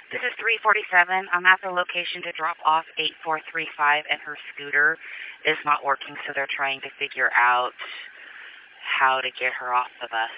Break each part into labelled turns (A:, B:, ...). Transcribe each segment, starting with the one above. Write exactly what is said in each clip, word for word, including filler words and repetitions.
A: This is three forty-seven. I'm at the location to drop off eight four three five, and her scooter is not working, so they're trying to figure out how to get her off the bus.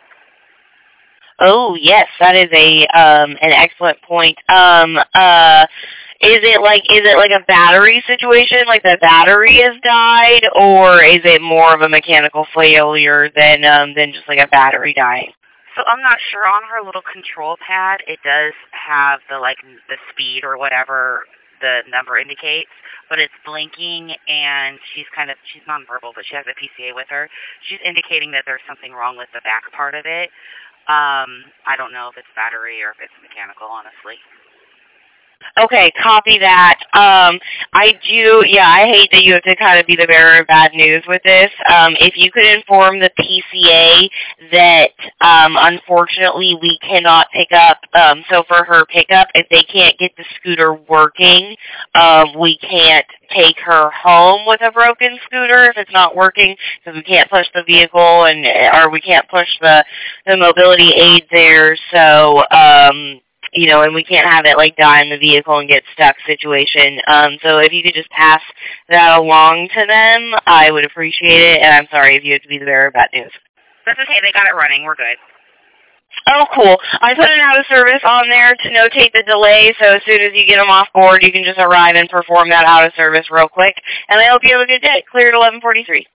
B: Oh, yes, that is a um an excellent point. Um uh is it like is it like a battery situation, like the battery has died, or is it more of a mechanical failure than um than just like a battery dying?
A: So I'm not sure. On her little control pad, it does have the like the speed or whatever the number indicates, but it's blinking, and she's kind of she's nonverbal, but she has a P C A with her. She's indicating that there's something wrong with the back part of it. Um, I don't know if it's battery or if it's mechanical, honestly.
B: Okay, copy that. Um, I do, yeah, I hate that you have to kind of be the bearer of bad news with this. Um, if you could inform the P C A that, um, unfortunately we cannot pick up, um, so for her pickup, if they can't get the scooter working, um, we can't take her home with a broken scooter if it's not working, because we can't push the vehicle and, or we can't push the, the mobility aid there, so, um, you know, and we can't have it like die in the vehicle and get stuck situation. Um, so if you could just pass that along to them, I would appreciate it. And I'm sorry if you have to be the bearer of bad news.
A: That's okay. They got it running. We're good.
B: Oh, cool. I put an out of service on there to notate the delay, so as soon as you get them off board, you can just arrive and perform that out of service real quick. And I hope you have a good day. Clear at eleven forty-three.